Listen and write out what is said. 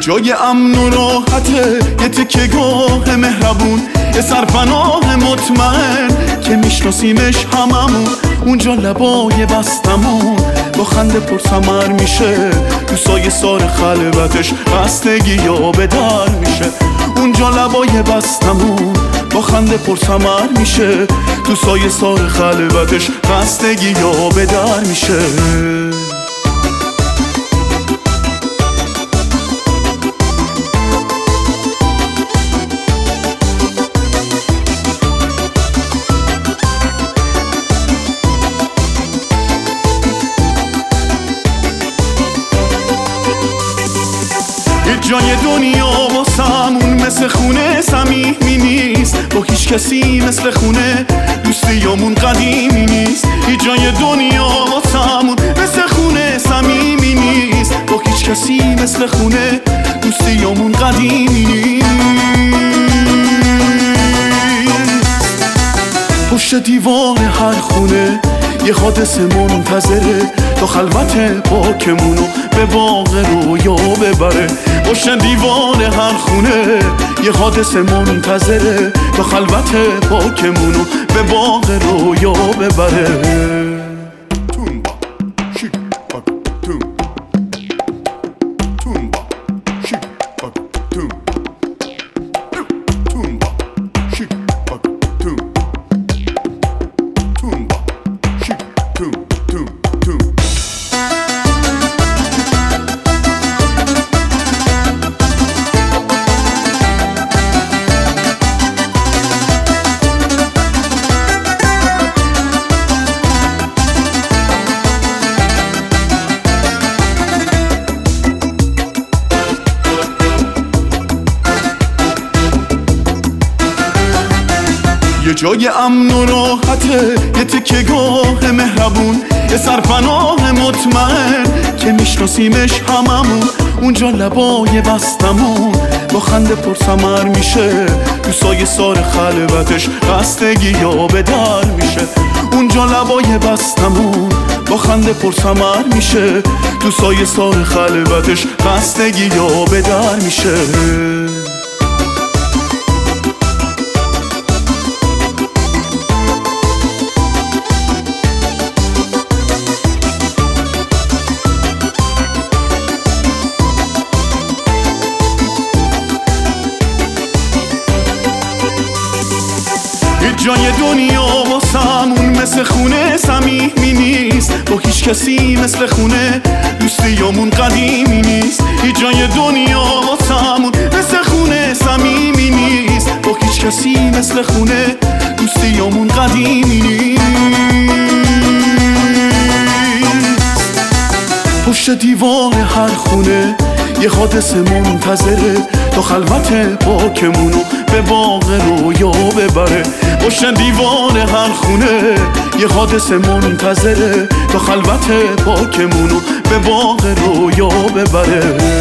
جای امن و راحته، یه تکه گاه مهربون، یه سرپناه مطمئن که میشناسیمش هممون. اونجا لبای بستمون با خنده پرثمر میشه، تو سایه سار خلوتش خستگی یا به در میشه. اونجا لبای بستمون با خنده پرثمر میشه، تو سایه سار خلوتش خستگی یا به در میشه. جای دنیا واسمون مثل خونه صمیمی نیست، با هیچ کسی مثل خونه دوستیامون قدیمی نیست. هیچ جای دنیا واسمون مثل خونه صمیمی نیست، با هیچ کسی مثل خونه دوستیامون قدیمی نیست. پشت دیوار هر خونه یه حادثه منتظره، تا خلوت پاکمونو به باغ رویا ببره. پشت دیوار هر خونه یه حادثه منتظره، تا خلوت پاکمونو به باغ رویا ببره. یه جای امن و راحته، یه تکه گاه مهربون، یه سرپناه مطمئن که میشناسیمش هممون. اونجا لبای بستمون با خنده پرثمر میشه، تو سایه سار خلوتش خستگی یا به در میشه. اونجا لبای بستمون با خنده پرثمر میشه، تو سایه سار خلوتش خستگی یا به در میشه. جای دنیا واسمون مثل خونه صمیمی نیست، با هیچ کسی مثل خونه دوستیامون قدیمی نیست. هیچ جای دنیا واسمون مثل خونه صمیمی نیست، با هیچ کسی مثل خونه دوستیامون قدیمی نیست. پشت دیوار هر خونه یه حادثه منتظره، تا خلوت پاکمونو به باغ رویا ببره. پشت دیوار هر خونه یه حادثه منتظره، تا خلوت پاکمونو به باغ رویا ببره.